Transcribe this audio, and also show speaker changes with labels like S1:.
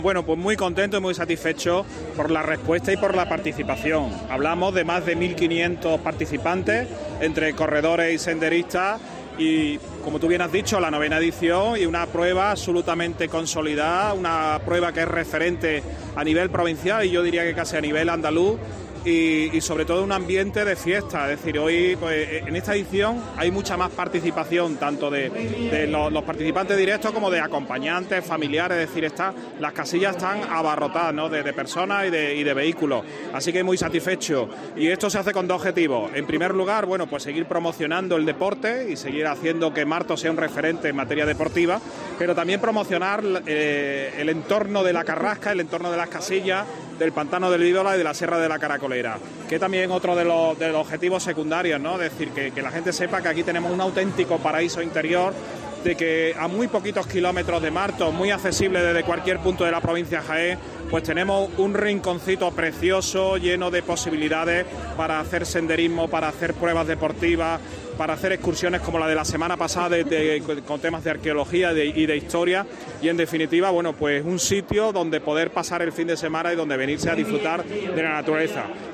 S1: Bueno, pues muy contento y muy satisfecho por la respuesta y por la participación. Hablamos de más de 1.500 participantes entre corredores y senderistas y, como tú bien has dicho, la 9ª edición y una prueba absolutamente consolidada, una prueba que es referente a nivel provincial y yo diría que casi a nivel andaluz. Y sobre todo un ambiente de fiesta, es decir, hoy pues, en esta edición hay mucha más participación, tanto de los participantes directos como de acompañantes, familiares, es decir, las casillas están abarrotadas, ¿no?, de personas y de vehículos, así que muy satisfecho. Y esto se hace con dos objetivos. En primer lugar, bueno, pues seguir promocionando el deporte y seguir haciendo que Martos sea un referente en materia deportiva, pero también promocionar el entorno de la Carrasca, el entorno de las casillas, del Pantano del Ídola y de la Sierra de la Caracolera, que también otro de los objetivos secundarios, ¿no? Es decir, que la gente sepa que aquí tenemos un auténtico paraíso interior, de que a muy poquitos kilómetros de Martos, muy accesible desde cualquier punto de la provincia de Jaén, pues tenemos un rinconcito precioso, lleno de posibilidades para hacer senderismo, para hacer pruebas deportivas, para hacer excursiones como la de la semana pasada con temas de arqueología y de historia, y en definitiva, bueno, pues un sitio donde poder pasar el fin de semana y donde venirse a disfrutar de la naturaleza.